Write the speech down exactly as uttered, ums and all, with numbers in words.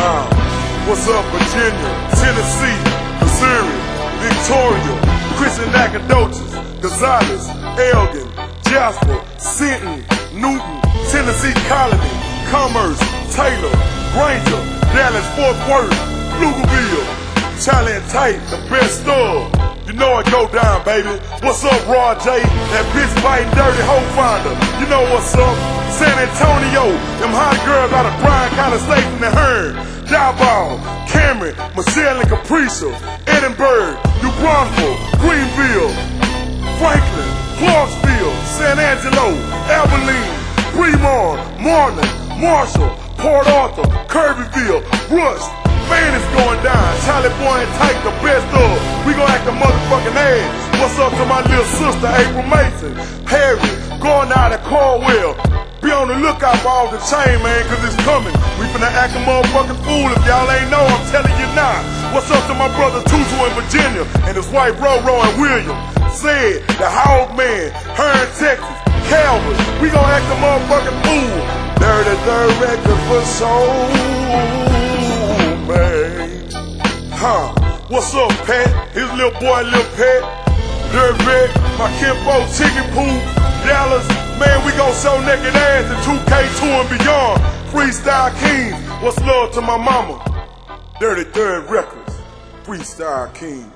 Uh, what's up, Virginia, Tennessee, Missouri, Victoria, Christian Nacogdoches, Gonzales, Elgin, Jasper, Sinton, Newton, Tennessee Colony, Commerce, Taylor, Granger, Dallas, Fort Worth, Pflugerville, Charlie and Tate, the best of. You know it go down, baby. What's up, Raw J? That bitch biting dirty hoe finder. You know what's up? San Antonio, them hot girls out of Bryan County State from the Hearn. Diaball, Cameron, Michelle and Capricia, Edinburgh, New Braunfels, Greenville, Franklin, Clarksville, San Angelo, Abilene, Bremont, Marlin, Marshall, Port Arthur, Kirbyville, Rush. Man, it's going down. Charlie Boy and Tyke, the best of. We gon' act a motherfucking ass. What's up to my little sister, April Mason? Harry, going out of Caldwell. Be on the lookout for all the chain, man, cause it's coming. We finna act a motherfucking fool if y'all ain't know, I'm telling you now. What's up to my brother Tutu in Virginia and his wife Roro and William? Said, the Hog Man, Hearn, Texas, Calvin. We gon' act a motherfucking fool. thirty-third record for soul. Huh, what's up, Pat? His little boy, Lil Pat. Dirtbag, my Kimbo, Chicken Poop, Dallas. Man, we gon' show naked ass in two K two and beyond. Freestyle Kings, what's love to my mama? thirty-third Records, Freestyle King.